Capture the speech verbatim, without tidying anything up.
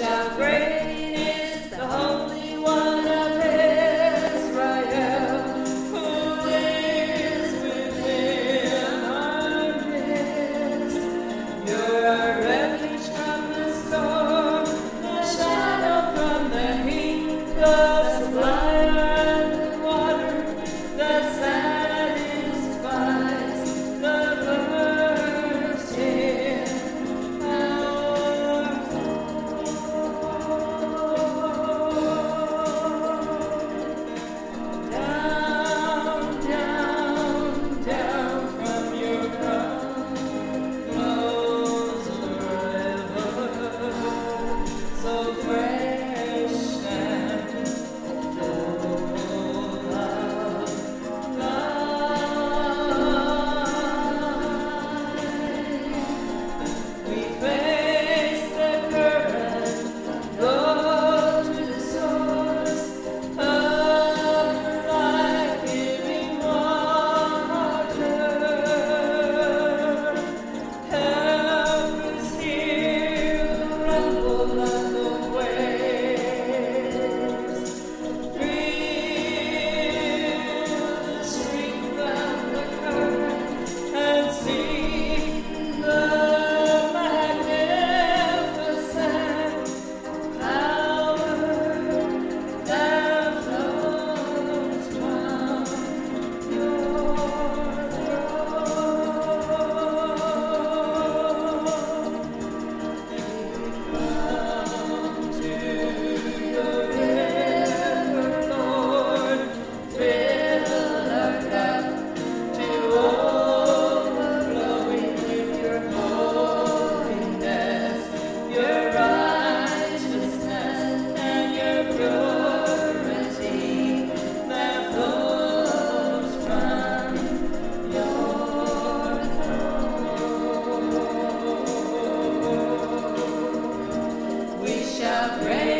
Shout, great is the Holy One of Israel, who lives within our midst. You're our refuge from the storm, the shadow from the heat, the supplier and the water that satisfies the thirst in our down, down, down from your crown flows a river so fresh and full of life. We face the current, go to the source of life-giving water. Help us hear the rumble of the waves. Feel the strength of the current and see the magnificent power that flows from your throne. Come to your river, Lord, fill our cup to overflowing with your holiness, your righteousness, and your purity that flows from your throne. We shall praise